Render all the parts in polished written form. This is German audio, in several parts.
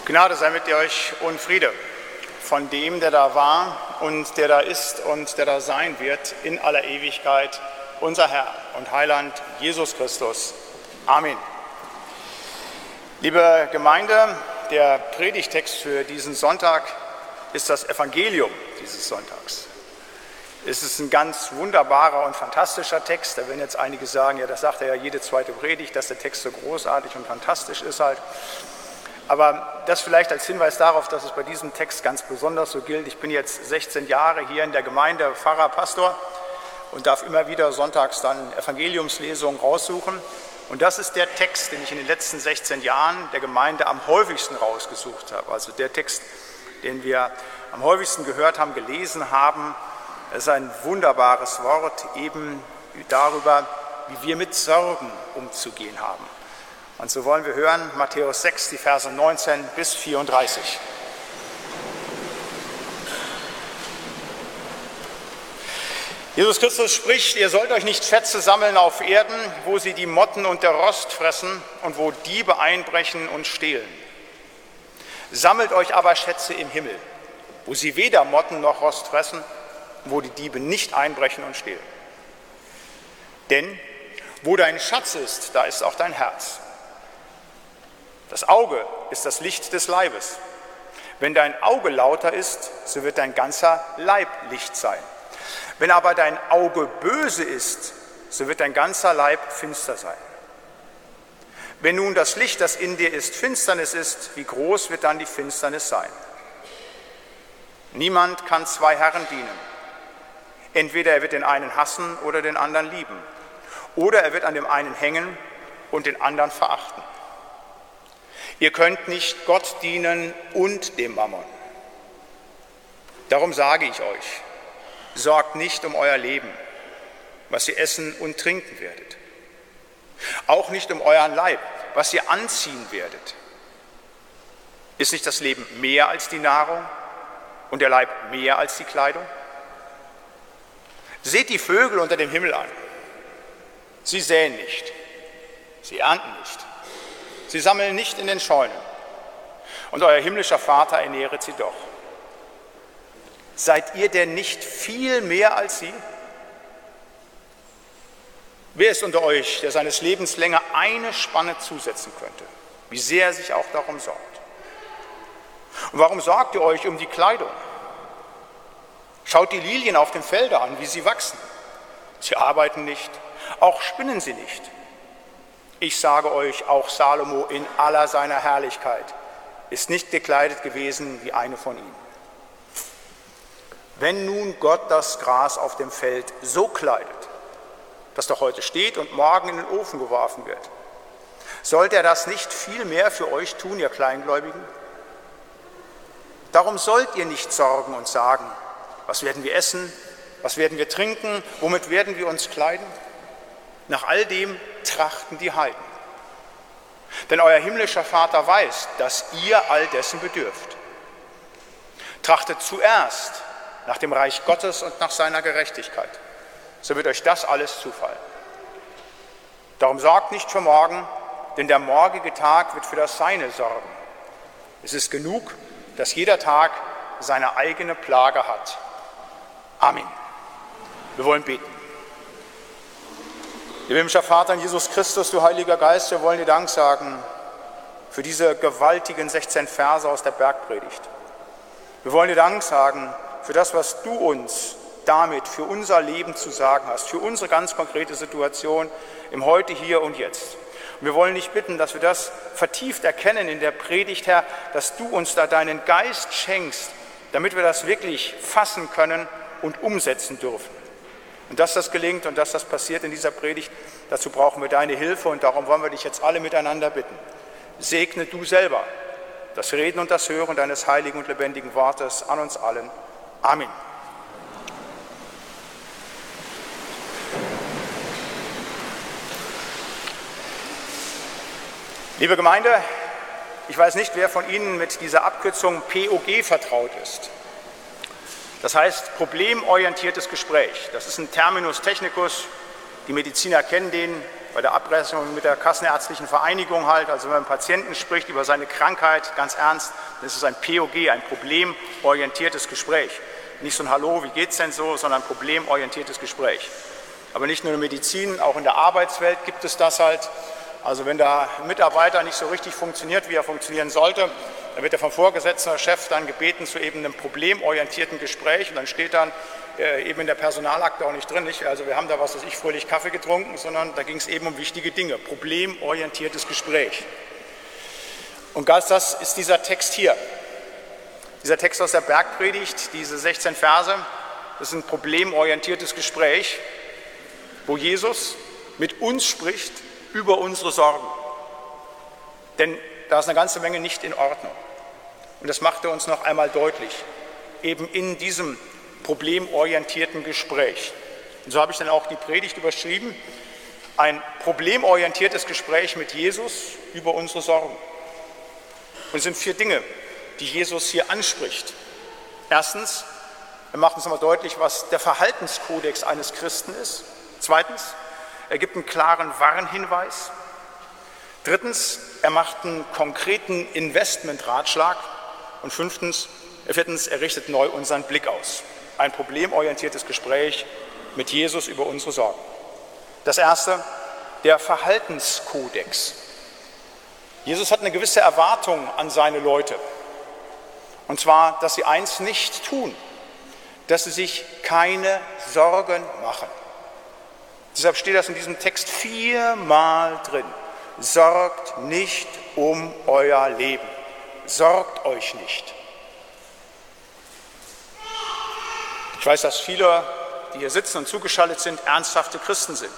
Gnade sei mit euch und Friede von dem, der da war und der da ist und der da sein wird in aller Ewigkeit, unser Herr und Heiland Jesus Christus. Amen. Liebe Gemeinde, der Predigtext für diesen Sonntag ist das Evangelium dieses Sonntags. Es ist ein ganz wunderbarer und fantastischer Text. Da werden jetzt einige sagen, ja, das sagt er ja jede zweite Predigt, dass der Text so großartig und fantastisch ist halt. Aber das vielleicht als Hinweis darauf, dass es bei diesem Text ganz besonders so gilt. Ich bin jetzt 16 Jahre hier in der Gemeinde, Pfarrer, Pastor und darf immer wieder sonntags dann Evangeliumslesungen raussuchen. Und das ist der Text, den ich in den letzten 16 Jahren der Gemeinde am häufigsten rausgesucht habe. Also der Text, den wir am häufigsten gehört haben, gelesen haben. Es ist ein wunderbares Wort eben darüber, wie wir mit Sorgen umzugehen haben. Und so wollen wir hören, Matthäus 6, die Verse 19 bis 34. Jesus Christus spricht, ihr sollt euch nicht Schätze sammeln auf Erden, wo sie die Motten und der Rost fressen und wo Diebe einbrechen und stehlen. Sammelt euch aber Schätze im Himmel, wo sie weder Motten noch Rost fressen, wo die Diebe nicht einbrechen und stehlen. Denn wo dein Schatz ist, da ist auch dein Herz. Das Auge ist das Licht des Leibes. Wenn dein Auge lauter ist, so wird dein ganzer Leib Licht sein. Wenn aber dein Auge böse ist, so wird dein ganzer Leib finster sein. Wenn nun das Licht, das in dir ist, Finsternis ist, wie groß wird dann die Finsternis sein? Niemand kann zwei Herren dienen. Entweder er wird den einen hassen oder den anderen lieben. Oder er wird an dem einen hängen und den anderen verachten. Ihr könnt nicht Gott dienen und dem Mammon. Darum sage ich euch, sorgt nicht um euer Leben, was ihr essen und trinken werdet. Auch nicht um euren Leib, was ihr anziehen werdet. Ist nicht das Leben mehr als die Nahrung und der Leib mehr als die Kleidung? Seht die Vögel unter dem Himmel an. Sie säen nicht, sie ernten nicht, sie sammeln nicht in den Scheunen. Und euer himmlischer Vater ernähret sie doch. Seid ihr denn nicht viel mehr als sie? Wer ist unter euch, der seines Lebens länger eine Spanne zusetzen könnte, wie sehr er sich auch darum sorgt? Und warum sorgt ihr euch um die Kleidung? Schaut die Lilien auf dem Felde an, wie sie wachsen. Sie arbeiten nicht, auch spinnen sie nicht. Ich sage euch, auch Salomo in aller seiner Herrlichkeit ist nicht gekleidet gewesen wie eine von ihnen. Wenn nun Gott das Gras auf dem Feld so kleidet, das doch heute steht und morgen in den Ofen geworfen wird, sollte er das nicht viel mehr für euch tun, ihr Kleingläubigen? Darum sollt ihr nicht sorgen und sagen, was werden wir essen, was werden wir trinken, womit werden wir uns kleiden? Nach all dem trachten die Heiden. Denn euer himmlischer Vater weiß, dass ihr all dessen bedürft. Trachtet zuerst nach dem Reich Gottes und nach seiner Gerechtigkeit. So wird euch das alles zufallen. Darum sorgt nicht für morgen, denn der morgige Tag wird für das Seine sorgen. Es ist genug, dass jeder Tag seine eigene Plage hat. Amen. Wir wollen beten. Lieber himmlischer Vater, in Jesus Christus, du Heiliger Geist, wir wollen dir Dank sagen für diese gewaltigen 16 Verse aus der Bergpredigt. Wir wollen dir Dank sagen für das, was du uns damit für unser Leben zu sagen hast, für unsere ganz konkrete Situation im Heute, Hier und Jetzt. Und wir wollen dich bitten, dass wir das vertieft erkennen in der Predigt, Herr, dass du uns da deinen Geist schenkst, damit wir das wirklich fassen können und umsetzen dürfen. Und dass das gelingt und dass das passiert in dieser Predigt, dazu brauchen wir deine Hilfe und darum wollen wir dich jetzt alle miteinander bitten. Segne du selber das Reden und das Hören deines heiligen und lebendigen Wortes an uns allen. Amen. Liebe Gemeinde, ich weiß nicht, wer von Ihnen mit dieser Abkürzung POG vertraut ist. Das heißt problemorientiertes Gespräch. Das ist ein Terminus technicus, die Mediziner kennen den, bei der Abrechnung mit der Kassenärztlichen Vereinigung halt, also wenn man mit einem Patienten spricht über seine Krankheit, ganz ernst, dann ist es ein POG, ein problemorientiertes Gespräch. Nicht so ein Hallo, wie geht's denn so, sondern ein problemorientiertes Gespräch. Aber nicht nur in der Medizin, auch in der Arbeitswelt gibt es das halt. Also wenn der Mitarbeiter nicht so richtig funktioniert, wie er funktionieren sollte, dann wird er vom Vorgesetzten oder Chef dann gebeten zu eben einem problemorientierten Gespräch und dann steht dann eben in der Personalakte auch nicht drin, nicht? Also wir haben da, was weiß ich, fröhlich Kaffee getrunken, sondern da ging es eben um wichtige Dinge, problemorientiertes Gespräch. Und das ist dieser Text hier. Dieser Text aus der Bergpredigt, diese 16 Verse, das ist ein problemorientiertes Gespräch, wo Jesus mit uns spricht über unsere Sorgen. Denn da ist eine ganze Menge nicht in Ordnung. Und das macht er uns noch einmal deutlich, eben in diesem problemorientierten Gespräch. Und so habe ich dann auch die Predigt überschrieben, ein problemorientiertes Gespräch mit Jesus über unsere Sorgen. Und es sind 4 Dinge, die Jesus hier anspricht. Erstens, er macht uns nochmal deutlich, was der Verhaltenskodex eines Christen ist. Zweitens, er gibt einen klaren Warnhinweis. Drittens, er macht einen konkreten Investmentratschlag. Und viertens, er richtet neu unseren Blick aus. Ein problemorientiertes Gespräch mit Jesus über unsere Sorgen. Das erste, der Verhaltenskodex. Jesus hat eine gewisse Erwartung an seine Leute. Und zwar, dass sie eins nicht tun, dass sie sich keine Sorgen machen. Deshalb steht das in diesem Text 4-mal drin. Sorgt nicht um euer Leben. Sorgt euch nicht. Ich weiß, dass viele, die hier sitzen und zugeschaltet sind, ernsthafte Christen sind.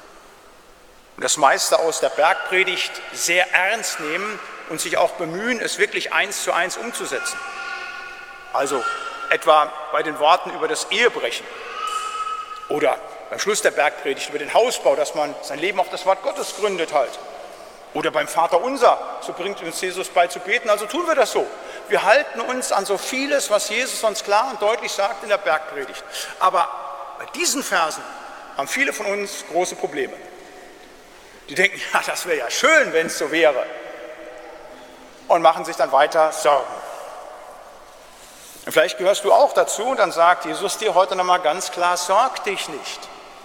Und das meiste aus der Bergpredigt sehr ernst nehmen und sich auch bemühen, es wirklich 1:1 umzusetzen. Also etwa bei den Worten über das Ehebrechen oder beim Schluss der Bergpredigt über den Hausbau, dass man sein Leben auf das Wort Gottes gründet halt. Oder beim Vaterunser, so bringt uns Jesus bei zu beten, also tun wir das so. Wir halten uns an so vieles, was Jesus uns klar und deutlich sagt in der Bergpredigt. Aber bei diesen Versen haben viele von uns große Probleme. Die denken, ja, das wäre ja schön, wenn es so wäre. Und machen sich dann weiter Sorgen. Und vielleicht gehörst du auch dazu und dann sagt Jesus dir heute nochmal ganz klar, sorg dich nicht.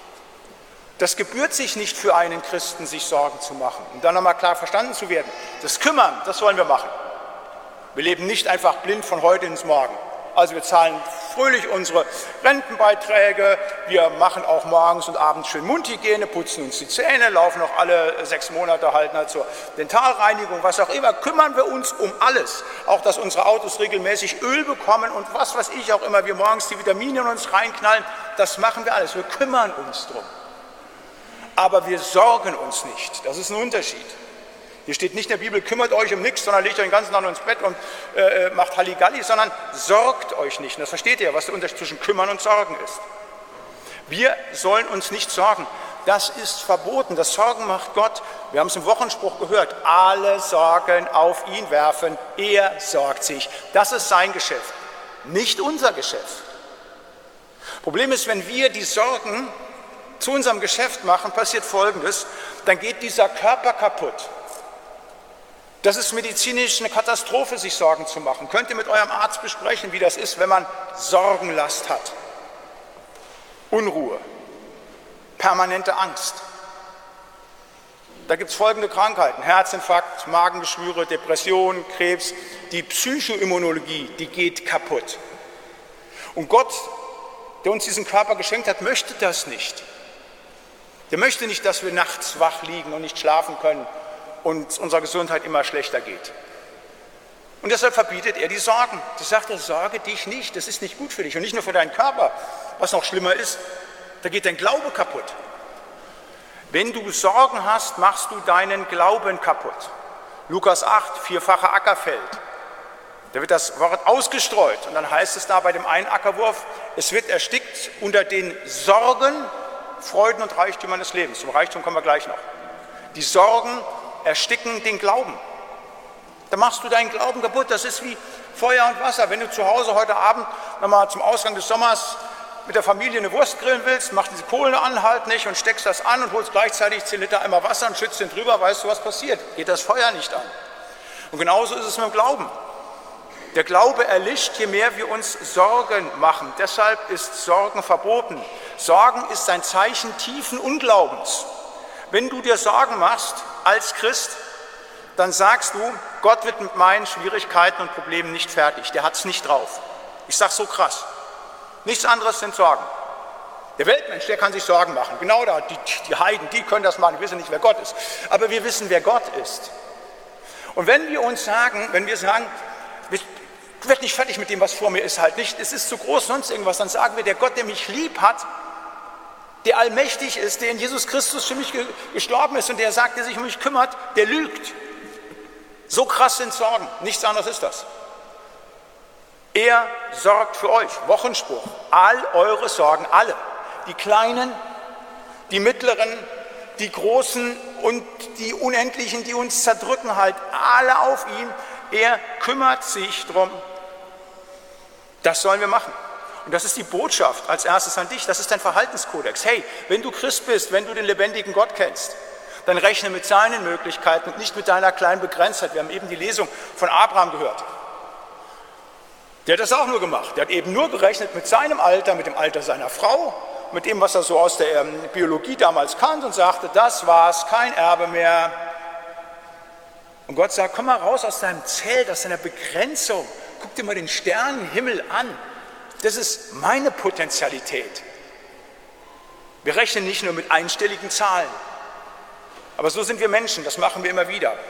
Das gebührt sich nicht für einen Christen, sich Sorgen zu machen. Um dann nochmal klar verstanden zu werden. Das Kümmern, das sollen wir machen. Wir leben nicht einfach blind von heute ins Morgen. Also wir zahlen fröhlich unsere Rentenbeiträge, wir machen auch morgens und abends schön Mundhygiene, putzen uns die Zähne, laufen auch alle 6 Monate halt zur Dentalreinigung, was auch immer. Kümmern wir uns um alles. Auch, dass unsere Autos regelmäßig Öl bekommen und was weiß ich auch immer, wir morgens die Vitamine in uns reinknallen, das machen wir alles. Wir kümmern uns drum. Aber wir sorgen uns nicht. Das ist ein Unterschied. Hier steht nicht in der Bibel, kümmert euch um nichts, sondern legt euch den ganzen Tag nur ins Bett und macht Halligalli, sondern sorgt euch nicht. Und das versteht ihr, was der Unterschied zwischen kümmern und sorgen ist. Wir sollen uns nicht sorgen. Das ist verboten. Das Sorgen macht Gott. Wir haben es im Wochenspruch gehört. Alle Sorgen auf ihn werfen. Er sorgt sich. Das ist sein Geschäft, nicht unser Geschäft. Problem ist, wenn wir die Sorgen zu unserem Geschäft machen, passiert Folgendes, dann geht dieser Körper kaputt. Das ist medizinisch eine Katastrophe, sich Sorgen zu machen. Könnt ihr mit eurem Arzt besprechen, wie das ist, wenn man Sorgenlast hat. Unruhe, permanente Angst. Da gibt es folgende Krankheiten, Herzinfarkt, Magengeschwüre, Depression, Krebs. Die Psychoimmunologie, die geht kaputt. Und Gott, der uns diesen Körper geschenkt hat, möchte das nicht. Der möchte nicht, dass wir nachts wach liegen und nicht schlafen können und unserer Gesundheit immer schlechter geht. Und deshalb verbietet er die Sorgen. Das sagt er, sorge dich nicht, das ist nicht gut für dich. Und nicht nur für deinen Körper, was noch schlimmer ist, da geht dein Glaube kaputt. Wenn du Sorgen hast, machst du deinen Glauben kaputt. Lukas 8, 4-fache Ackerfeld. Da wird das Wort ausgestreut und dann heißt es da bei dem einen Ackerwurf, es wird erstickt unter den Sorgen, Freuden und Reichtümern des Lebens. Zum Reichtum kommen wir gleich noch. Die Sorgen ersticken den Glauben. Da machst du deinen Glauben kaputt. Das ist wie Feuer und Wasser. Wenn du zu Hause heute Abend nochmal zum Ausgang des Sommers mit der Familie eine Wurst grillen willst, mach diese Kohlen an, halt nicht und steckst das an und holst gleichzeitig 10 Liter Eimer Wasser und schützt den drüber, weißt du, was passiert? Geht das Feuer nicht an. Und genauso ist es mit dem Glauben. Der Glaube erlischt, je mehr wir uns Sorgen machen. Deshalb ist Sorgen verboten. Sorgen ist ein Zeichen tiefen Unglaubens. Wenn du dir Sorgen machst als Christ, dann sagst du, Gott wird mit meinen Schwierigkeiten und Problemen nicht fertig. Der hat es nicht drauf. Ich sage so krass. Nichts anderes sind Sorgen. Der Weltmensch, der kann sich Sorgen machen. Genau da, die Heiden, die können das machen. Wir wissen nicht, wer Gott ist. Aber wir wissen, wer Gott ist. Und wenn wir sagen, ich werde nicht fertig mit dem, was vor mir ist, halt nicht, es ist zu groß, sonst irgendwas, dann sagen wir, der Gott, der mich lieb hat, der allmächtig ist, der in Jesus Christus für mich gestorben ist und der sagt, der sich um mich kümmert, der lügt. So krass sind Sorgen, nichts anderes ist das. Er sorgt für euch, Wochenspruch, all eure Sorgen, alle, die kleinen, die mittleren, die großen und die unendlichen, die uns zerdrücken, halt alle auf ihn. Er kümmert sich drum. Das sollen wir machen. Und das ist die Botschaft als erstes an dich. Das ist dein Verhaltenskodex. Hey, wenn du Christ bist, wenn du den lebendigen Gott kennst, dann rechne mit seinen Möglichkeiten und nicht mit deiner kleinen Begrenztheit. Wir haben eben die Lesung von Abraham gehört. Der hat das auch nur gemacht. Der hat eben nur gerechnet mit seinem Alter, mit dem Alter seiner Frau, mit dem, was er so aus der Biologie damals kannte und sagte, das war's, kein Erbe mehr. Und Gott sagt, komm mal raus aus deinem Zelt, aus deiner Begrenzung. Guck dir mal den Sternenhimmel an. Das ist meine Potentialität. Wir rechnen nicht nur mit einstelligen Zahlen. Aber so sind wir Menschen, das machen wir immer wieder.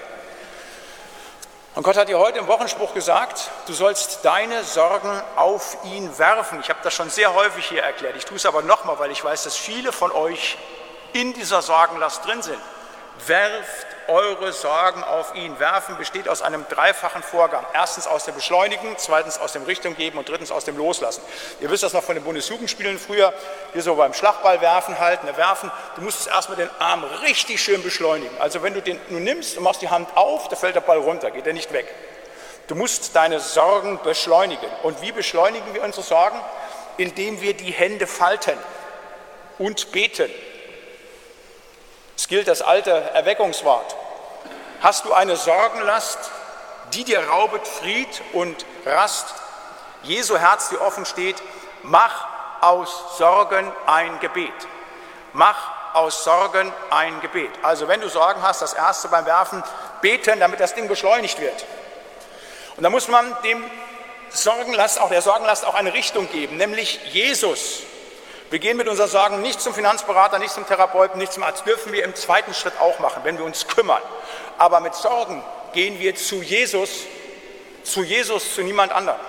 Und Gott hat dir heute im Wochenspruch gesagt, du sollst deine Sorgen auf ihn werfen. Ich habe das schon sehr häufig hier erklärt. Ich tue es aber nochmal, weil ich weiß, dass viele von euch in dieser Sorgenlast drin sind. Werft eure Sorgen auf ihn. Werfen besteht aus einem dreifachen Vorgang. Erstens aus dem Beschleunigen, zweitens aus dem Richtung geben und drittens aus dem Loslassen. Ihr wisst das noch von den Bundesjugendspielen früher, hier so beim Schlagball werfen halt, werfen. Du musst erstmal den Arm richtig schön beschleunigen. Also wenn du den nur nimmst und machst die Hand auf, da fällt der Ball runter, geht er nicht weg. Du musst deine Sorgen beschleunigen. Und wie beschleunigen wir unsere Sorgen? Indem wir die Hände falten und beten. Es gilt das alte Erweckungswort. Hast du eine Sorgenlast, die dir raubet Fried und Rast? Jesu Herz dir offen steht, mach aus Sorgen ein Gebet. Mach aus Sorgen ein Gebet. Also wenn du Sorgen hast, das Erste beim Werfen, beten, damit das Ding beschleunigt wird. Und da muss man der Sorgenlast auch eine Richtung geben, nämlich Jesus. Wir gehen mit unseren Sorgen nicht zum Finanzberater, nicht zum Therapeuten, nicht zum Arzt. Dürfen wir im zweiten Schritt auch machen, wenn wir uns kümmern. Aber mit Sorgen gehen wir zu Jesus, zu niemand anderem.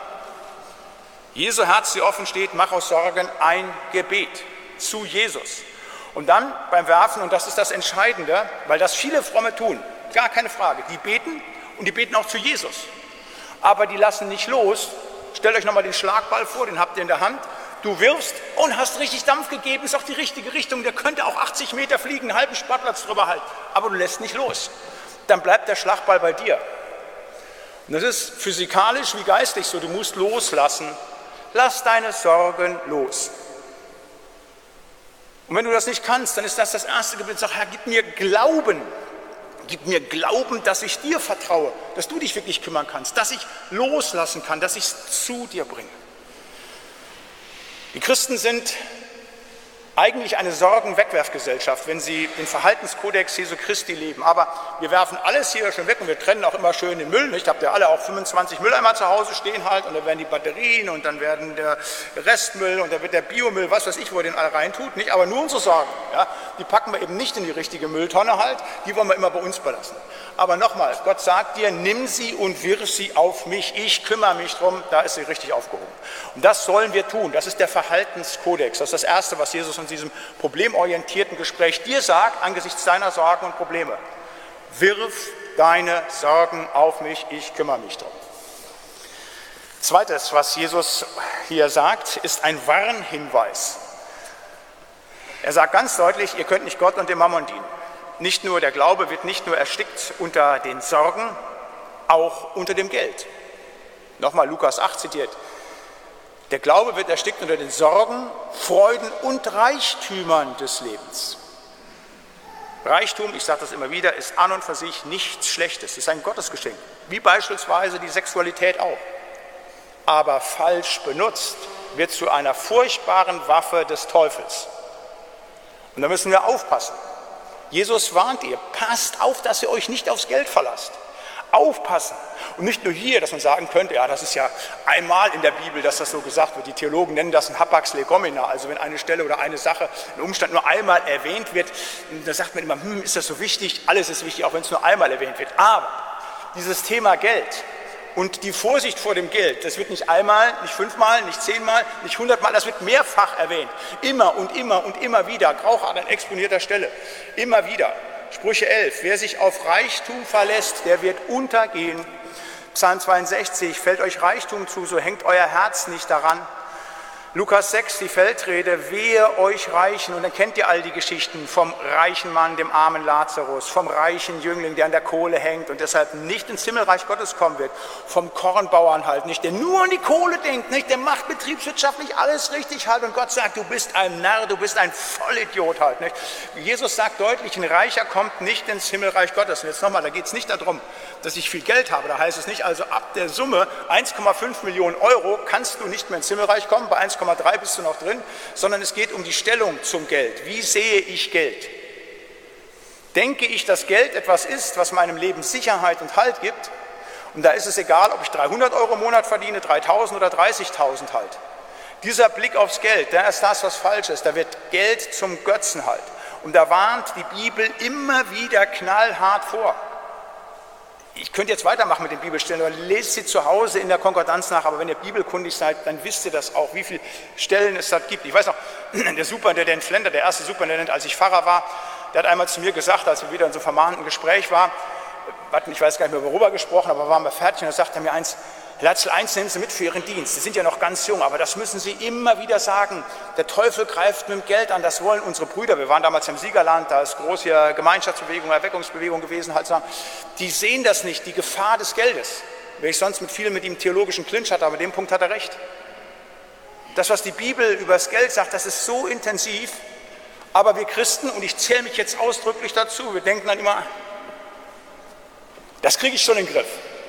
Jesu Herz, die offen steht, mach aus Sorgen ein Gebet zu Jesus. Und dann beim Werfen, und das ist das Entscheidende, weil das viele Fromme tun, gar keine Frage, die beten und die beten auch zu Jesus. Aber die lassen nicht los. Stellt euch nochmal den Schlagball vor, den habt ihr in der Hand. Du wirfst und hast richtig Dampf gegeben, ist auch die richtige Richtung, der könnte auch 80 Meter fliegen, einen halben Sportplatz drüber halten, aber du lässt nicht los. Dann bleibt der Schlagball bei dir. Und das ist physikalisch wie geistig so, du musst loslassen. Lass deine Sorgen los. Und wenn du das nicht kannst, dann ist das erste Gebet, sag, Herr, gib mir Glauben, dass ich dir vertraue, dass du dich wirklich kümmern kannst, dass ich loslassen kann, dass ich es zu dir bringe. Die Christen sind eigentlich eine Sorgenwegwerfgesellschaft, wenn sie den Verhaltenskodex Jesu Christi leben. Aber wir werfen alles hier schon weg und wir trennen auch immer schön den Müll. Nicht? Habt ihr alle auch 25 Mülleimer zu Hause stehen halt und dann werden die Batterien und dann werden der Restmüll und dann wird der Biomüll, was weiß ich, wo ihr den alle reintut. Nicht? Aber nur unsere Sorgen, ja? Die packen wir eben nicht in die richtige Mülltonne halt, die wollen wir immer bei uns belassen. Aber nochmal, Gott sagt dir, nimm sie und wirf sie auf mich, ich kümmere mich drum, da ist sie richtig aufgehoben. Und das sollen wir tun, das ist der Verhaltenskodex, das ist das Erste, was Jesus in diesem problemorientierten Gespräch dir sagt, angesichts deiner Sorgen und Probleme. Wirf deine Sorgen auf mich, ich kümmere mich drum. Zweites, was Jesus hier sagt, ist ein Warnhinweis. Er sagt ganz deutlich, ihr könnt nicht Gott und dem Mammon dienen. Nicht nur der Glaube wird nicht nur erstickt unter den Sorgen, auch unter dem Geld. Nochmal Lukas 8 zitiert. Der Glaube wird erstickt unter den Sorgen, Freuden und Reichtümern des Lebens. Reichtum, ich sage das immer wieder, ist an und für sich nichts Schlechtes. Es ist ein Gottesgeschenk, wie beispielsweise die Sexualität auch. Aber falsch benutzt wird zu einer furchtbaren Waffe des Teufels. Und da müssen wir aufpassen. Jesus warnt ihr, passt auf, dass ihr euch nicht aufs Geld verlasst. Aufpassen. Und nicht nur hier, dass man sagen könnte, ja, das ist ja einmal in der Bibel, dass das so gesagt wird. Die Theologen nennen das ein Hapax legomena, also wenn eine Stelle oder eine Sache, ein Umstand nur einmal erwähnt wird, da sagt man immer, ist das so wichtig? Alles ist wichtig, auch wenn es nur einmal erwähnt wird. Aber dieses Thema Geld und die Vorsicht vor dem Geld, das wird nicht einmal, nicht 5-mal, nicht 10-mal, nicht 100-mal, das wird mehrfach erwähnt. Immer und immer und immer wieder, auch an exponierter Stelle, immer wieder. Sprüche 11, wer sich auf Reichtum verlässt, der wird untergehen. Psalm 62, fällt euch Reichtum zu, so hängt euer Herz nicht daran. Lukas 6, die Feldrede, wehe euch Reichen. Und dann kennt ihr all die Geschichten vom reichen Mann, dem armen Lazarus, vom reichen Jüngling, der an der Kohle hängt und deshalb nicht ins Himmelreich Gottes kommen wird, vom Kornbauern halt nicht, der nur an die Kohle denkt, nicht, der macht betriebswirtschaftlich alles richtig halt und Gott sagt, du bist ein Narr, du bist ein Vollidiot halt. Nicht? Jesus sagt deutlich, ein Reicher kommt nicht ins Himmelreich Gottes. Und jetzt nochmal, da geht es nicht darum, dass ich viel Geld habe, da heißt es nicht, also ab der Summe 1,5 Millionen Euro kannst du nicht mehr ins Himmelreich kommen, bei 1,3 bist du noch drin, sondern es geht um die Stellung zum Geld. Wie sehe ich Geld? Denke ich, dass Geld etwas ist, was meinem Leben Sicherheit und Halt gibt? Und da ist es egal, ob ich 300 Euro im Monat verdiene, 3.000 oder 30.000 halt. Dieser Blick aufs Geld, der ist das, was falsch ist. Da wird Geld zum Götzen halt. Und da warnt die Bibel immer wieder knallhart vor. Ich könnte jetzt weitermachen mit den Bibelstellen, aber lest sie zu Hause in der Konkordanz nach, aber wenn ihr bibelkundig seid, dann wisst ihr das auch, wie viele Stellen es da gibt. Ich weiß noch, der Superintendent Flender, der erste Superintendent, als ich Pfarrer war, der hat einmal zu mir gesagt, als wir wieder in so einem vermahnten Gespräch waren, ich weiß gar nicht mehr, worüber gesprochen, aber waren wir fertig und da sagte er mir eins, Herr Latzel, eins nehmen Sie mit für Ihren Dienst. Sie sind ja noch ganz jung, aber das müssen Sie immer wieder sagen. Der Teufel greift mit dem Geld an, das wollen unsere Brüder. Wir waren damals im Siegerland, da ist groß hier Gemeinschaftsbewegung, Erweckungsbewegung gewesen. Halt sagen, die sehen das nicht, die Gefahr des Geldes. Wenn ich sonst mit vielen mit ihm theologischen Clinch hatte, aber in dem Punkt hat er recht. Das, was die Bibel über das Geld sagt, das ist so intensiv. Aber wir Christen, und ich zähle mich jetzt ausdrücklich dazu, wir denken dann immer, das kriege ich schon in den Griff.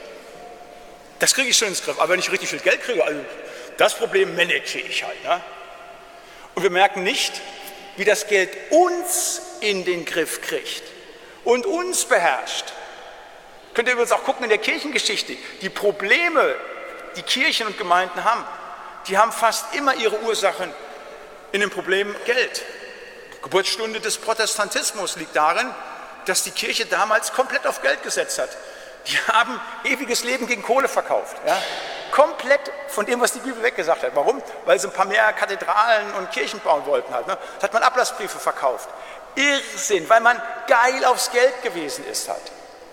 Das kriege ich schon ins Griff, aber wenn ich richtig viel Geld kriege, also das Problem manage ich halt. Ne? Und wir merken nicht, wie das Geld uns in den Griff kriegt und uns beherrscht. Könnt ihr übrigens auch gucken in der Kirchengeschichte, die Probleme, die Kirchen und Gemeinden haben, die haben fast immer ihre Ursachen in dem Problem Geld. Die Geburtsstunde des Protestantismus liegt darin, dass die Kirche damals komplett auf Geld gesetzt hat. Die haben ewiges Leben gegen Kohle verkauft. Ja? Komplett von dem, was die Bibel weggesagt hat. Warum? Weil sie ein paar mehr Kathedralen und Kirchen bauen wollten. Halt, ne? Da hat man Ablassbriefe verkauft. Irrsinn, weil man geil aufs Geld gewesen ist. Halt.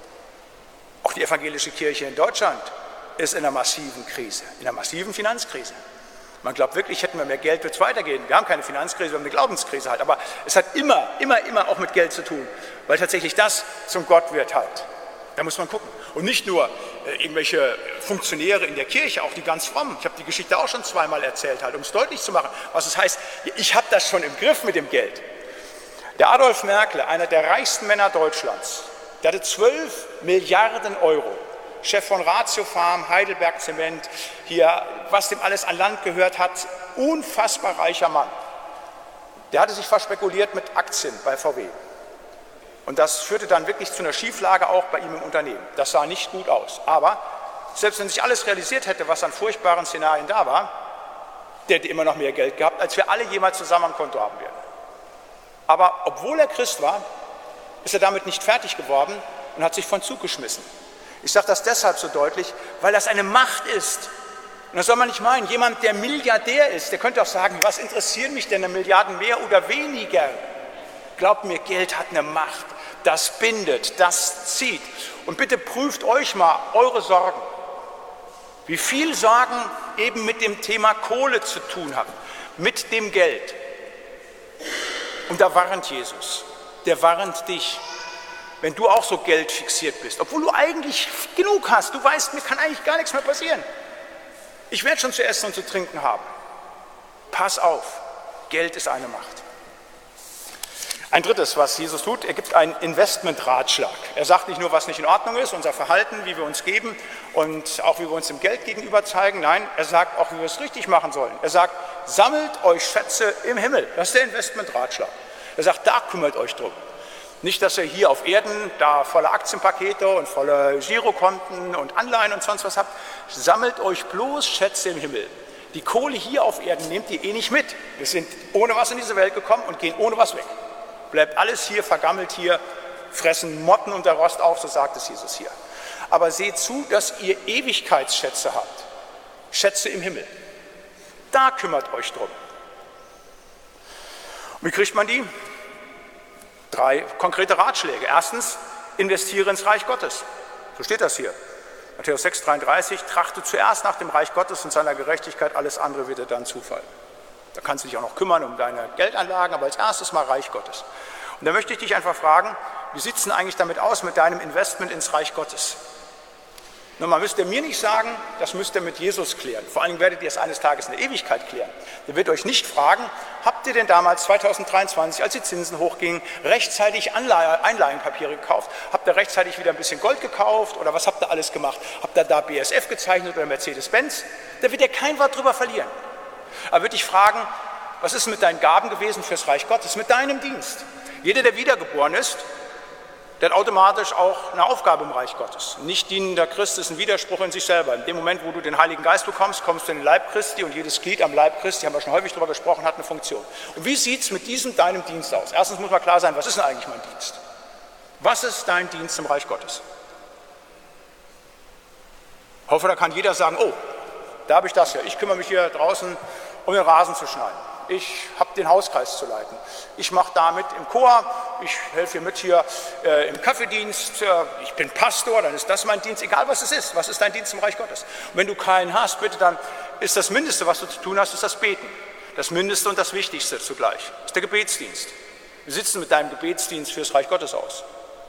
Auch die evangelische Kirche in Deutschland ist in einer massiven Krise, in einer massiven Finanzkrise. Man glaubt wirklich, hätten wir mehr Geld, wird es weitergehen. Wir haben keine Finanzkrise, wir haben eine Glaubenskrise halt. Aber es hat immer auch mit Geld zu tun, weil tatsächlich das zum Gott wird halt. Da muss man gucken. Und nicht nur irgendwelche Funktionäre in der Kirche, auch die ganz frommen. Ich habe die Geschichte auch schon zweimal erzählt, halt, um es deutlich zu machen, was es heißt, ich habe das schon im Griff mit dem Geld. Der Adolf Merkle, einer der reichsten Männer Deutschlands, der hatte 12 Milliarden Euro. Chef von Ratio Farm, Heidelberg Zement, hier, was dem alles an Land gehört hat, unfassbar reicher Mann. Der hatte sich verspekuliert mit Aktien bei VW. Und das führte dann wirklich zu einer Schieflage auch bei ihm im Unternehmen. Das sah nicht gut aus. Aber selbst wenn sich alles realisiert hätte, was an furchtbaren Szenarien da war, der hätte immer noch mehr Geld gehabt, als wir alle jemals zusammen am Konto haben werden. Aber obwohl er Christ war, ist er damit nicht fertig geworden und hat sich von Zug geschmissen. Ich sage das deshalb so deutlich, weil das eine Macht ist. Und das soll man nicht meinen, jemand, der Milliardär ist, der könnte auch sagen, was interessieren mich denn eine Milliarde mehr oder weniger? Glaubt mir, Geld hat eine Macht. Das bindet, das zieht. Und bitte prüft euch mal eure Sorgen. Wie viel Sorgen eben mit dem Thema Kohle zu tun haben, mit dem Geld. Und da warnt Jesus, der warnt dich, wenn du auch so geldfixiert bist, obwohl du eigentlich genug hast, du weißt, mir kann eigentlich gar nichts mehr passieren. Ich werde schon zu essen und zu trinken haben. pass auf, Geld ist eine Macht. Ein drittes, was Jesus tut, er gibt einen Investmentratschlag. Er sagt nicht nur, was nicht in Ordnung ist, unser Verhalten, wie wir uns geben und auch wie wir uns dem Geld gegenüber zeigen. Nein, er sagt auch, wie wir es richtig machen sollen. Er sagt, sammelt euch Schätze im Himmel. Das ist der Investmentratschlag. Er sagt, da kümmert euch drum. Nicht, dass ihr hier auf Erden da volle Aktienpakete und volle Girokonten und Anleihen und sonst was habt. Sammelt euch bloß Schätze im Himmel. Die Kohle hier auf Erden nehmt ihr eh nicht mit. Wir sind ohne was in diese Welt gekommen und gehen ohne was weg. Bleibt alles hier, vergammelt hier, fressen Motten und der Rost auf, so sagt es Jesus hier. Aber seht zu, dass ihr Ewigkeitsschätze habt, Schätze im Himmel. Da kümmert euch drum. Und wie kriegt man die? 3 konkrete Ratschläge. Erstens, investiere ins Reich Gottes. So steht das hier. Matthäus 6,33, trachte zuerst nach dem Reich Gottes und seiner Gerechtigkeit, alles andere wird dir dann zufallen. Da kannst du dich auch noch kümmern um deine Geldanlagen, aber als erstes mal Reich Gottes. Und da möchte ich dich einfach fragen, wie sieht es denn eigentlich damit aus mit deinem Investment ins Reich Gottes? Nun, man müsst ihr mir nicht sagen, das müsst ihr mit Jesus klären. Vor allem werdet ihr es eines Tages in der Ewigkeit klären. Der wird euch nicht fragen, habt ihr denn damals 2023, als die Zinsen hochgingen, rechtzeitig Einlagenpapiere gekauft? Habt ihr rechtzeitig wieder ein bisschen Gold gekauft oder was habt ihr alles gemacht? Habt ihr da BASF gezeichnet oder Mercedes-Benz? Da wird ihr kein Wort drüber verlieren. Aber würde ich fragen, was ist mit deinen Gaben gewesen fürs Reich Gottes, mit deinem Dienst? Jeder, der wiedergeboren ist, der hat automatisch auch eine Aufgabe im Reich Gottes. Nicht dienender Christ ist ein Widerspruch in sich selber. In dem Moment, wo du den Heiligen Geist bekommst, kommst du in den Leib Christi und jedes Glied am Leib Christi, haben wir schon häufig darüber gesprochen, hat eine Funktion. Und wie sieht es mit diesem deinem Dienst aus? Erstens muss mal klar sein, was ist denn eigentlich mein Dienst? Was ist dein Dienst im Reich Gottes? Ich hoffe, da kann jeder sagen, oh, da habe ich das ja. Ich kümmere mich hier draußen um den Rasen zu schneiden. Ich habe den Hauskreis zu leiten. Ich mache da mit im Chor. Ich helfe hier mit hier im Kaffeedienst. Ich bin Pastor, dann ist das mein Dienst. Egal was es ist. Was ist dein Dienst im Reich Gottes? Und wenn du keinen hast, bitte, dann ist das Mindeste, was du zu tun hast, ist das Beten. Das Mindeste und das Wichtigste zugleich. Das ist der Gebetsdienst. Wir sitzen mit deinem Gebetsdienst fürs Reich Gottes aus.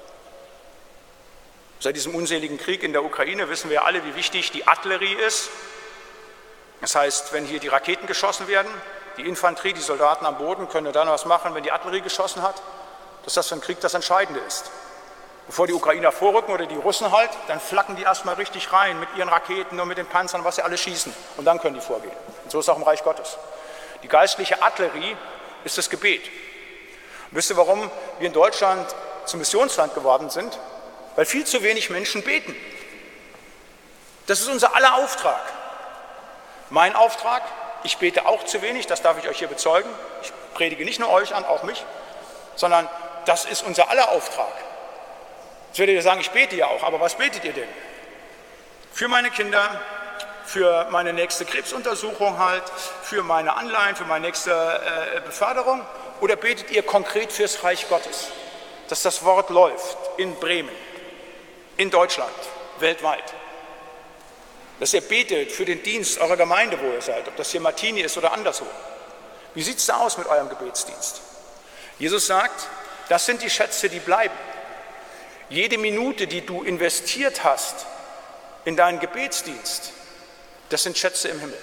Seit diesem unseligen Krieg in der Ukraine wissen wir alle, wie wichtig die Artillerie ist. Das heißt, wenn hier die Raketen geschossen werden, die Infanterie, die Soldaten am Boden können dann was machen, wenn die Artillerie geschossen hat, dass das für einen Krieg das Entscheidende ist. Bevor die Ukrainer vorrücken oder die Russen halt, dann flacken die erstmal richtig rein mit ihren Raketen und mit den Panzern, was sie alle schießen. Und dann können die vorgehen. Und so ist es auch im Reich Gottes. Die geistliche Artillerie ist das Gebet. Und wisst ihr, warum wir in Deutschland zum Missionsland geworden sind? Weil viel zu wenig Menschen beten. Das ist unser aller Auftrag. Mein Auftrag, ich bete auch zu wenig, das darf ich euch hier bezeugen. Ich predige nicht nur euch an, auch mich, sondern das ist unser aller Auftrag. Jetzt werdet ihr sagen, ich bete ja auch, aber was betet ihr denn? Für meine Kinder, für meine nächste Krebsuntersuchung halt, für meine Anleihen, für meine nächste Beförderung? Oder betet ihr konkret fürs Reich Gottes, dass das Wort läuft in Bremen, in Deutschland, weltweit? Dass ihr betet für den Dienst eurer Gemeinde, wo ihr seid, ob das hier Martini ist oder anderswo. Wie sieht es da aus mit eurem Gebetsdienst? Jesus sagt, das sind die Schätze, die bleiben. Jede Minute, die du investiert hast in deinen Gebetsdienst, das sind Schätze im Himmel.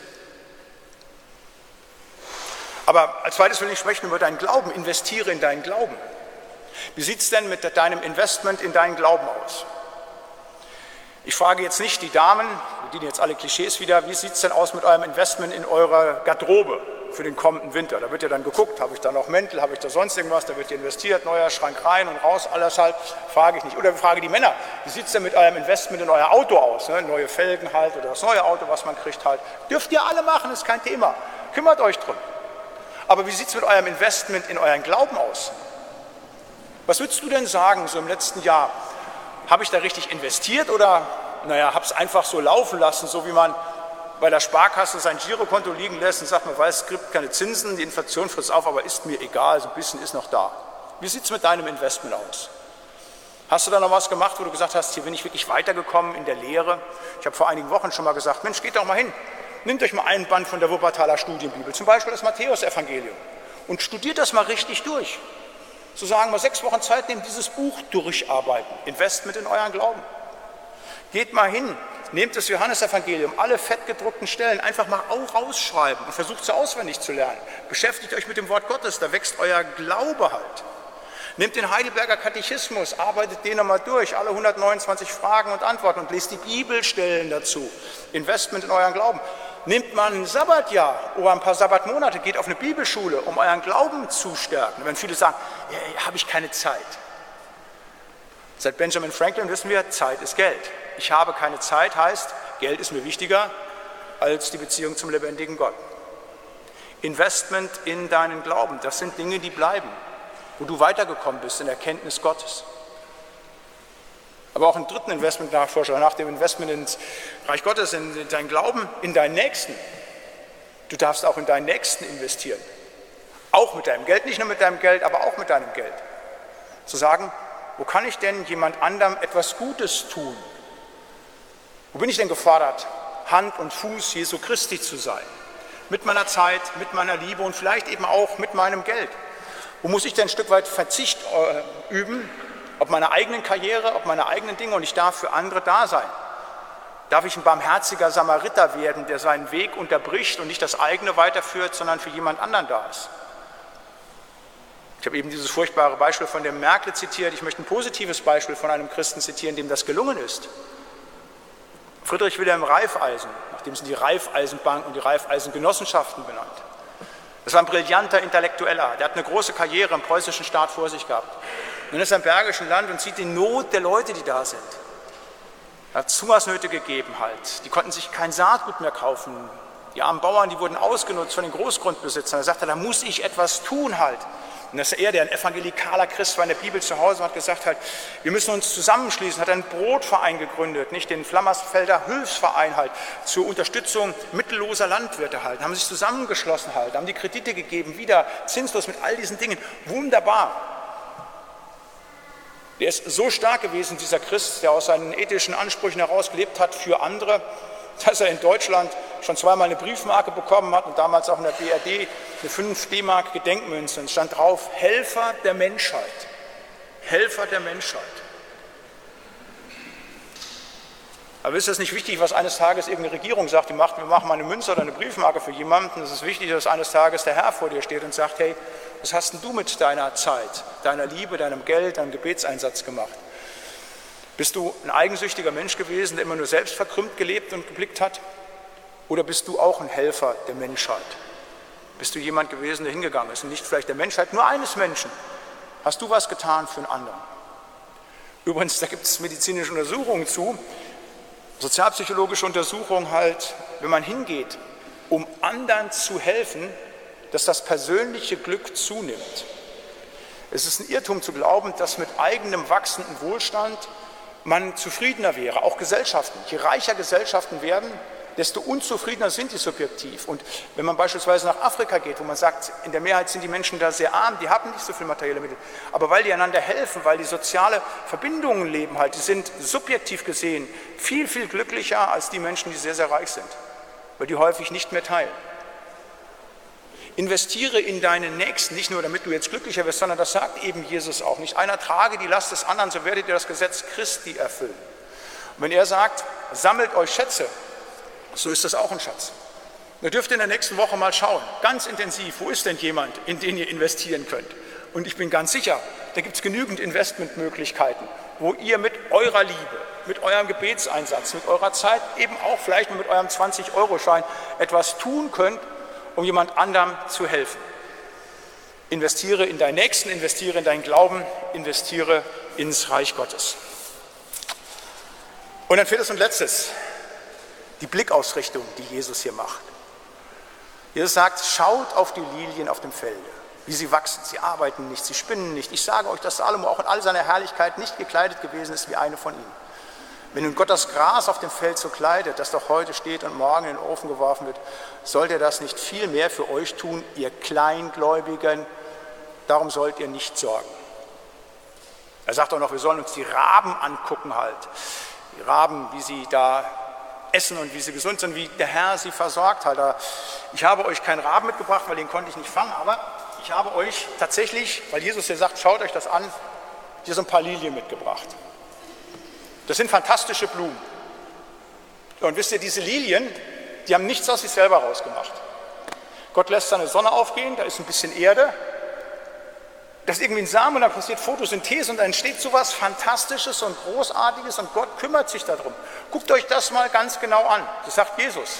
Aber als zweites will ich sprechen über deinen Glauben. Investiere in deinen Glauben. Wie sieht es denn mit deinem Investment in deinen Glauben aus? Ich frage jetzt nicht die Damen, wir dienen jetzt alle Klischees wieder, wie sieht es denn aus mit eurem Investment in eurer Garderobe für den kommenden Winter? Da wird ja dann geguckt, habe ich da noch Mäntel, habe ich da sonst irgendwas, da wird ja investiert, neuer Schrank rein und raus, alles halt, frage ich nicht. Oder ich frage die Männer, wie sieht es denn mit eurem Investment in euer Auto aus? Ne? Neue Felgen halt oder das neue Auto, was man kriegt halt. Dürft ihr alle machen, ist kein Thema, kümmert euch drum. Aber wie sieht es mit eurem Investment in euren Glauben aus? Was würdest du denn sagen, so im letzten Jahr? Habe ich da richtig investiert oder, habe es einfach so laufen lassen, so wie man bei der Sparkasse sein Girokonto liegen lässt und sagt, man weiß, es gibt keine Zinsen, die Inflation frisst auf, aber ist mir egal, so ein bisschen ist noch da. Wie sieht es mit deinem Investment aus? Hast du da noch was gemacht, wo du gesagt hast, hier bin ich wirklich weitergekommen in der Lehre? Ich habe vor einigen Wochen schon mal gesagt, Mensch, geht doch mal hin, nehmt euch mal einen Band von der Wuppertaler Studienbibel, zum Beispiel das Matthäus-Evangelium, und studiert das mal richtig durch. Zu sagen, mal 6 Wochen Zeit nehmen, dieses Buch durcharbeiten. Investment in euren Glauben. Geht mal hin Nehmt das Johannesevangelium, alle fettgedruckten Stellen, einfach mal auch rausschreiben und versucht sie auswendig zu lernen. Beschäftigt euch mit dem Wort Gottes, da wächst euer Glaube halt. Nehmt den Heidelberger Katechismus, arbeitet den nochmal durch, alle 129 Fragen und Antworten und lest die Bibelstellen dazu. Investment in euren Glauben. Nehmt mal ein Sabbatjahr oder ein paar Sabbatmonate, geht auf eine Bibelschule, um euren Glauben zu stärken. Wenn viele sagen, ja, habe ich keine Zeit. Seit Benjamin Franklin wissen wir, Zeit ist Geld. Ich habe keine Zeit heißt, Geld ist mir wichtiger als die Beziehung zum lebendigen Gott. Investment in deinen Glauben, das sind Dinge, die bleiben, wo du weitergekommen bist in der Erkenntnis Gottes. Aber auch einen dritten Investment-Nachforscher, nach dem Investment ins Reich Gottes, in deinen Glauben, in deinen Nächsten. Du darfst auch in deinen Nächsten investieren. Auch mit deinem Geld, nicht nur mit deinem Geld, aber auch mit deinem Geld. Zu sagen, wo kann ich denn jemand anderem etwas Gutes tun? Wo bin ich denn gefordert, Hand und Fuß Jesu Christi zu sein? Mit meiner Zeit, mit meiner Liebe und vielleicht eben auch mit meinem Geld. Wo muss ich denn ein Stück weit Verzicht üben? Ob meiner eigenen Karriere, ob meiner eigenen Dinge, und ich darf für andere da sein. Darf ich ein barmherziger Samariter werden, der seinen Weg unterbricht und nicht das eigene weiterführt, sondern für jemand anderen da ist? Ich habe eben dieses furchtbare Beispiel von dem Merkel zitiert. Ich möchte ein positives Beispiel von einem Christen zitieren, dem das gelungen ist. Friedrich Wilhelm Raiffeisen, nachdem sind die Raiffeisenbank und die Raiffeisengenossenschaften benannt. Das war ein brillanter Intellektueller, der hat eine große Karriere im preußischen Staat vor sich gehabt. Und dann ist er im Bergischen Land und sieht die Not der Leute, die da sind. Er hat Hungersnöte gegeben halt, die konnten sich kein Saatgut mehr kaufen. Die armen Bauern, die wurden ausgenutzt von den Großgrundbesitzern. Da sagte er, da muss ich etwas tun halt. Und das ist er, der ein evangelikaler Christ war in der Bibel zu Hause, hat gesagt halt, wir müssen uns zusammenschließen, hat einen Brotverein gegründet, nicht den Flammersfelder Hilfsverein halt, zur Unterstützung mittelloser Landwirte halt, haben sich zusammengeschlossen halt, haben die Kredite gegeben, wieder zinslos mit all diesen Dingen, wunderbar. Der ist so stark gewesen, dieser Christ, der aus seinen ethischen Ansprüchen heraus gelebt hat für andere, dass er in Deutschland schon zweimal eine Briefmarke bekommen hat und damals auch in der BRD eine 5 D-Mark Gedenkmünze. Und es stand drauf, Helfer der Menschheit. Helfer der Menschheit. Aber ist das nicht wichtig, was eines Tages irgendeine Regierung sagt, wir machen mal eine Münze oder eine Briefmarke für jemanden? Es ist wichtig, dass eines Tages der Herr vor dir steht und sagt, hey, was hast denn du mit deiner Zeit, deiner Liebe, deinem Geld, deinem Gebetseinsatz gemacht? Bist du ein eigensüchtiger Mensch gewesen, der immer nur selbstverkrümmt gelebt und geblickt hat? Oder bist du auch ein Helfer der Menschheit? Bist du jemand gewesen, der hingegangen ist und nicht vielleicht der Menschheit, nur eines Menschen? Hast du was getan für einen anderen? Übrigens, da gibt es medizinische Untersuchungen zu, sozialpsychologische Untersuchungen halt, wenn man hingeht, um anderen zu helfen, dass das persönliche Glück zunimmt. Es ist ein Irrtum zu glauben, dass mit eigenem wachsendem Wohlstand man zufriedener wäre, auch Gesellschaften. Je reicher Gesellschaften werden, desto unzufriedener sind die subjektiv. Und wenn man beispielsweise nach Afrika geht, wo man sagt, in der Mehrheit sind die Menschen da sehr arm, die haben nicht so viel materielle Mittel, aber weil die einander helfen, weil die soziale Verbindungen leben halt, die sind subjektiv gesehen viel, viel glücklicher als die Menschen, die sehr, sehr reich sind, weil die häufig nicht mehr teilen. Investiere in deinen Nächsten, nicht nur damit du jetzt glücklicher wirst, sondern das sagt eben Jesus auch. Nicht einer trage die Last des anderen, so werdet ihr das Gesetz Christi erfüllen. Und wenn er sagt, sammelt euch Schätze, so ist das auch ein Schatz. Ihr dürft in der nächsten Woche mal schauen, ganz intensiv, wo ist denn jemand, in den ihr investieren könnt? Und ich bin ganz sicher, da gibt es genügend Investmentmöglichkeiten, wo ihr mit eurer Liebe, mit eurem Gebetseinsatz, mit eurer Zeit, eben auch vielleicht mit eurem 20-Euro-Schein etwas tun könnt, um jemand anderem zu helfen. Investiere in deinen Nächsten, investiere in deinen Glauben, investiere ins Reich Gottes. Und dann viertes und letztes, die Blickausrichtung, die Jesus hier macht. Jesus sagt, schaut auf die Lilien auf dem Felde, wie sie wachsen, sie arbeiten nicht, sie spinnen nicht. Ich sage euch, dass Salomo auch in all seiner Herrlichkeit nicht gekleidet gewesen ist wie eine von ihnen. Wenn nun Gott das Gras auf dem Feld so kleidet, das doch heute steht und morgen in den Ofen geworfen wird, sollt ihr das nicht viel mehr für euch tun, ihr Kleingläubigen? Darum sollt ihr nicht sorgen. Er sagt auch noch, wir sollen uns die Raben angucken halt. Die Raben, wie sie da essen und wie sie gesund sind, wie der Herr sie versorgt hat. Ich habe euch keinen Raben mitgebracht, weil den konnte ich nicht fangen, aber ich habe euch tatsächlich, weil Jesus hier sagt, schaut euch das an, hier so ein paar Lilien mitgebracht. Das sind fantastische Blumen. Und wisst ihr, diese Lilien, die haben nichts aus sich selber rausgemacht. Gott lässt seine Sonne aufgehen, da ist ein bisschen Erde, das ist irgendwie ein Samen und dann passiert Photosynthese und dann entsteht sowas Fantastisches und Großartiges und Gott kümmert sich darum. Guckt euch das mal ganz genau an, das sagt Jesus.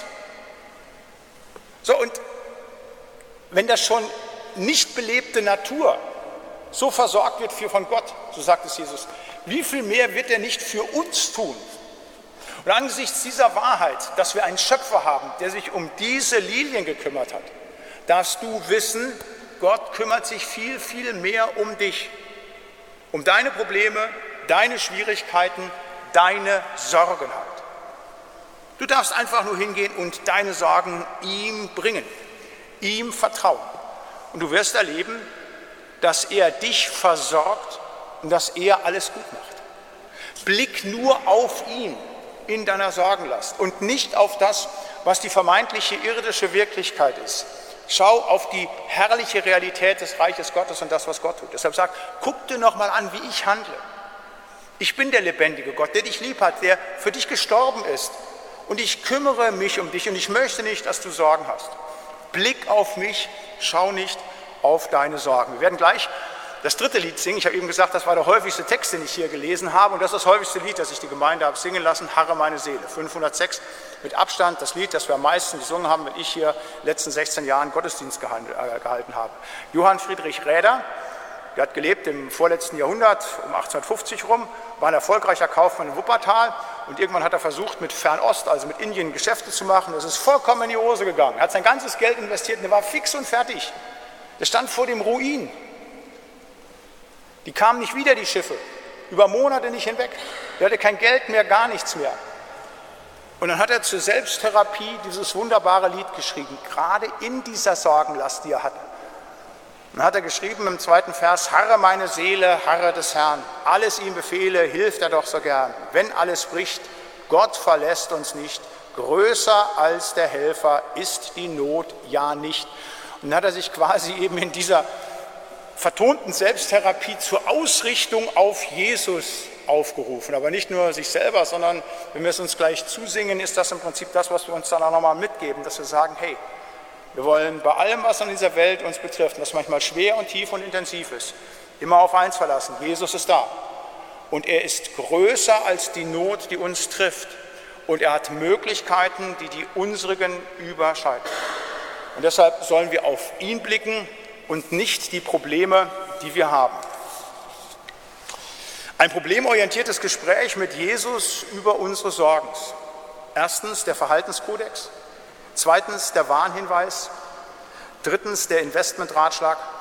So, und wenn das schon nicht belebte Natur so versorgt wird von Gott, so sagt es Jesus, wie viel mehr wird er nicht für uns tun? Und angesichts dieser Wahrheit, dass wir einen Schöpfer haben, der sich um diese Lilien gekümmert hat, darfst du wissen, Gott kümmert sich viel, viel mehr um dich, um deine Probleme, deine Schwierigkeiten, deine Sorgen halt. Du darfst einfach nur hingehen und deine Sorgen ihm bringen, ihm vertrauen. Und du wirst erleben, dass er dich versorgt und dass er alles gut macht. Blick nur auf ihn in deiner Sorgenlast und nicht auf das, was die vermeintliche irdische Wirklichkeit ist. Schau auf die herrliche Realität des Reiches Gottes und das, was Gott tut. Deshalb sag, guck dir noch mal an, wie ich handle. Ich bin der lebendige Gott, der dich lieb hat, der für dich gestorben ist. Und ich kümmere mich um dich und ich möchte nicht, dass du Sorgen hast. Blick auf mich, schau nicht auf deine Sorgen. Wir werden gleich das dritte Lied singen. Ich habe eben gesagt, das war der häufigste Text, den ich hier gelesen habe. Und das ist das häufigste Lied, das ich die Gemeinde habe singen lassen, Harre meine Seele. 506 mit Abstand das Lied, das wir am meisten gesungen haben, wenn ich hier in den letzten 16 Jahren Gottesdienst gehalten habe. Johann Friedrich Räder, der hat gelebt im vorletzten Jahrhundert, um 1850 rum, war ein erfolgreicher Kaufmann in Wuppertal und irgendwann hat er versucht, mit Fernost, also mit Indien, Geschäfte zu machen. Das ist vollkommen in die Hose gegangen. Er hat sein ganzes Geld investiert und er war fix und fertig. Der stand vor dem Ruin. Die kamen nicht wieder, die Schiffe, über Monate nicht hinweg. Der hatte kein Geld mehr, gar nichts mehr. Und dann hat er zur Selbsttherapie dieses wunderbare Lied geschrieben, gerade in dieser Sorgenlast, die er hatte. Dann hat er geschrieben im zweiten Vers, Harre meine Seele, harre des Herrn, alles ihm befehle, hilft er doch so gern. Wenn alles bricht, Gott verlässt uns nicht, größer als der Helfer ist die Not ja nicht. Und dann hat er sich quasi eben in dieser vertonten Selbsttherapie zur Ausrichtung auf Jesus aufgerufen. Aber nicht nur sich selber, sondern wenn wir es uns gleich zusingen, ist das im Prinzip das, was wir uns dann auch nochmal mitgeben, dass wir sagen, hey, wir wollen bei allem, was an dieser Welt uns betrifft, was manchmal schwer und tief und intensiv ist, immer auf eins verlassen, Jesus ist da. Und er ist größer als die Not, die uns trifft. Und er hat Möglichkeiten, die die unsrigen überschreiten. Und deshalb sollen wir auf ihn blicken und nicht die Probleme, die wir haben. Ein problemorientiertes Gespräch mit Jesus über unsere Sorgen. Erstens der Verhaltenskodex, zweitens der Warnhinweis, drittens der Investmentratschlag